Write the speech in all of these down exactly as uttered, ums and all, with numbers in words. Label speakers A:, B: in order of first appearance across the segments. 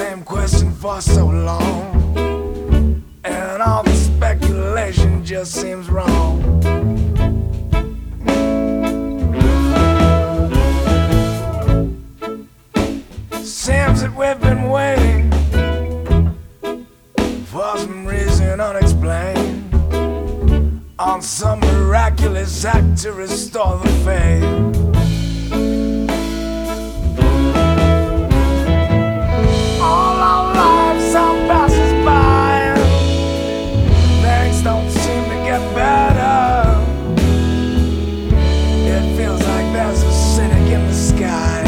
A: same question for so long, and all the speculation just seems wrong. Seems that we've been waiting for some reason unexplained, on some miraculous act to restore the faith. All our lives are passes by, things don't seem to get better. It feels like there's a cynic in the sky.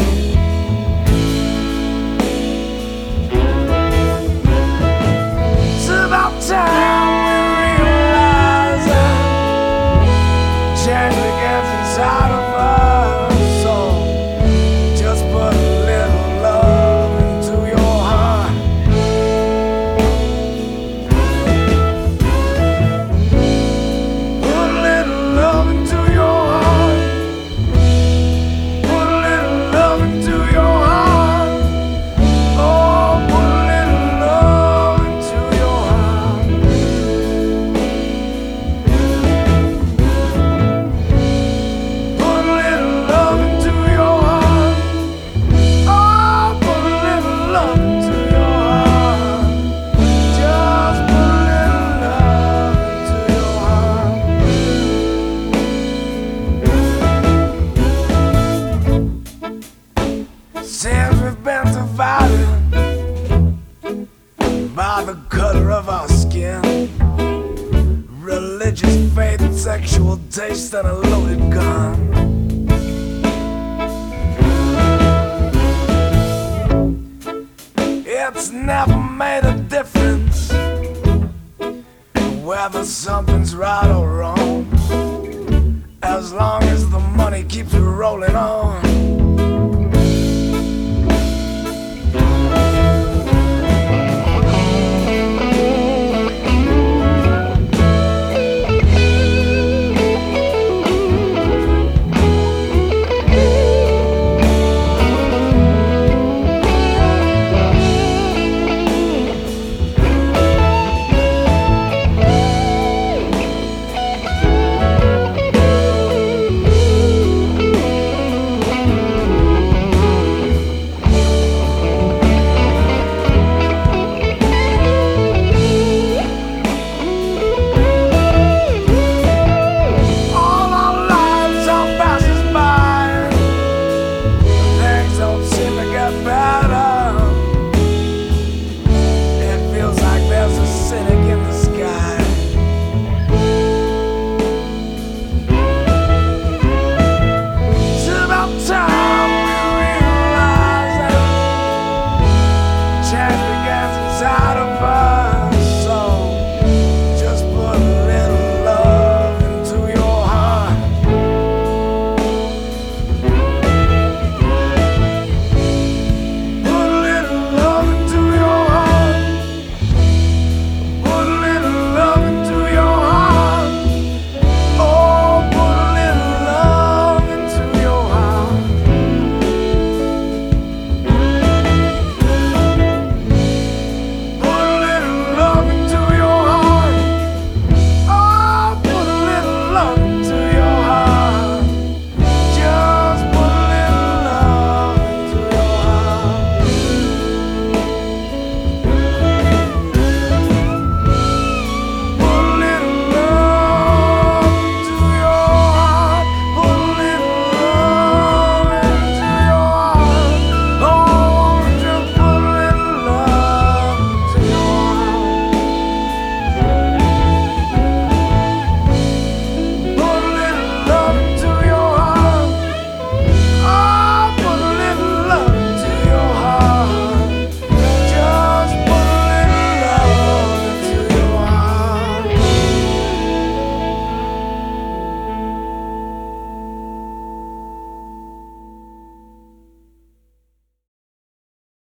A: It's about time we realize that change begins inside of us. So just put a little love into your heart. Put a little love into your heart. Put a little love into your heart. Oh, put a little love into your heart. Put a little love into your heart. Oh, put a little love into your heart. Just put a little love into your heart. Seems we've been divided by the color of our skin, religious faith, sexual taste, and a loaded gun. It's never made a difference whether something's right or wrong, as long as the money keeps rolling on. All our lives are passes by, things don't seem to get better. It feels like there's a cynic in the sky. It's about time we realize that change begins inside of us.